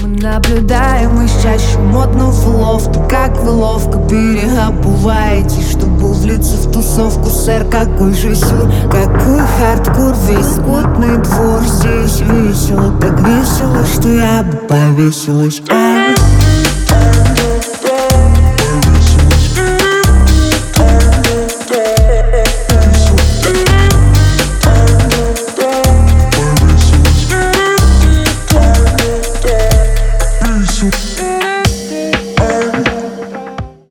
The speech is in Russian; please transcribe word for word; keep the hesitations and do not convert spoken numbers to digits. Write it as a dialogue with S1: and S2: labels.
S1: сидим, наблюдаем и чаще модно в лофт. Как вы ловко переобуваете, чтобы влиться в тусовку, сэр. Какой же сюр, какой хардкор, весь скотный двор. Здесь весело, так весело, что я бы повесилась. А